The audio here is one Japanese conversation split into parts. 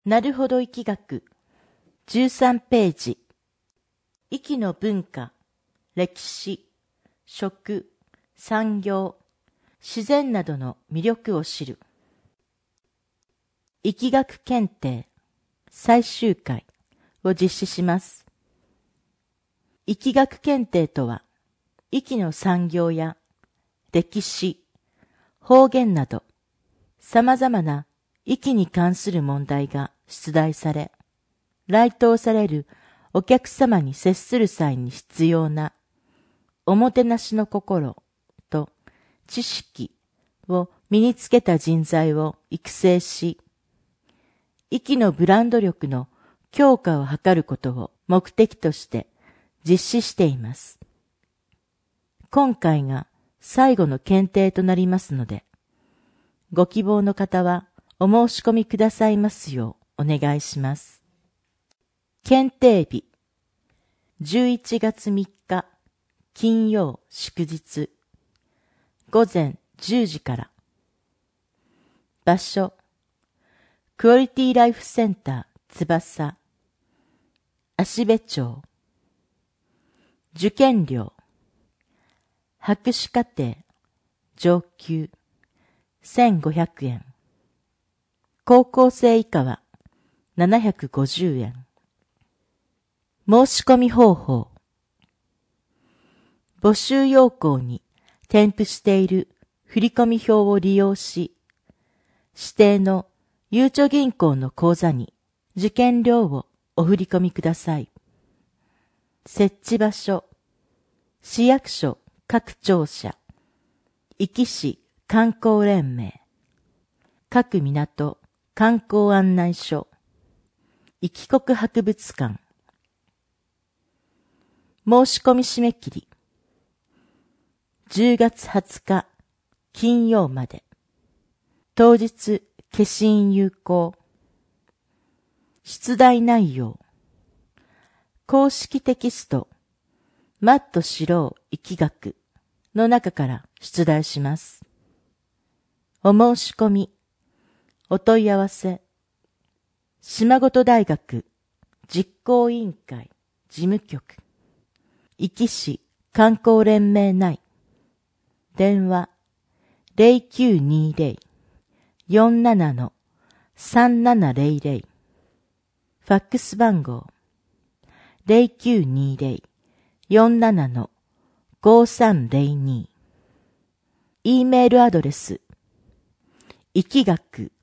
なるほど易学13ページ。息の文化、歴史、食、産業、自然などの魅力を知る。易学検定最終回を実施します。易学検定とは、息の産業や歴史、方言など、様々な息に関する問題が出題され、来島されるお客様に接する際に必要なおもてなしの心と知識を身につけた人材を育成し、息のブランド力の強化を図ることを目的として実施しています。今回が最後の検定となりますので、ご希望の方はお申し込みくださいますようお願いします。検定日、11月3日、金曜祝日、午前10時から。場所、クオリティライフセンター翼、芦部町。受験料、博士課程、上級、1500円。高校生以下は750円。申し込み方法。募集要項に添付している振込表を利用し、指定のゆうちょ銀行の口座に受験料をお振り込みください。設置場所、市役所各庁舎、壱岐市観光連盟、各港観光案内所、壱岐国博物館。申し込み締め切り、10月20日金曜まで。当日消印有効。出題内容、公式テキストマット四郎易学の中から出題します。お申し込み、お問い合わせ、島ごと大学実行委員会事務局、壱岐市観光連盟内、電話 0920-47-3700、ファックス番号 0920-47-5302、E メールアドレス、易学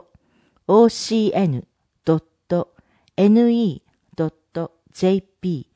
ikaku@tune.ocn.ne.jp